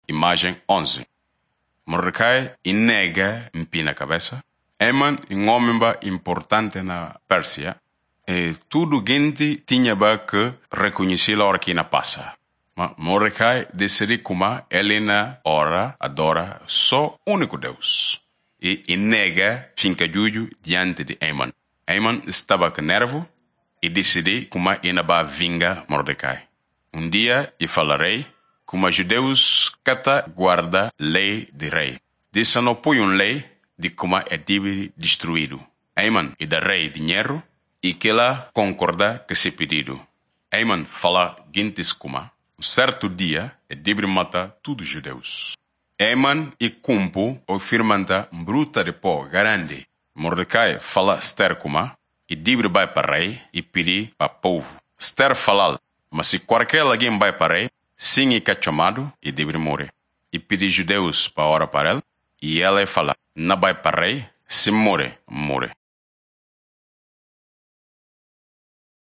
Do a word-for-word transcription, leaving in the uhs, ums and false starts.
Imagem onze. Mordecai nega empina a cabeça. Haman é um homem importante na Pérsia. E tudo gente tinha que reconhecer a hora que na passa. Mas Mordecai decide como ele na hora adora só o único Deus. E, e nega finca juju diante de Haman. Haman estava com nervo e decide como ele vai vingar Mordecai. Um dia, e falarei como judeus cata guarda lei de rei. Disse não põe uma lei de como é deve destruído. Haman e da rei dinheiro e que ela concorda que se pedido. Haman fala guintes como um certo dia é deve matar todos os judeus. Haman e cumpo o firmanta bruta de pó grande. Mordecai fala Esther como e deve vai para rei e pedir para povo. Esther fala, mas se qualquer alguém vai para rei, sim e que é chamado e deve morrer. E pedir judeus para orar para ele, e ela fala, não vai para rei, se morre, morre.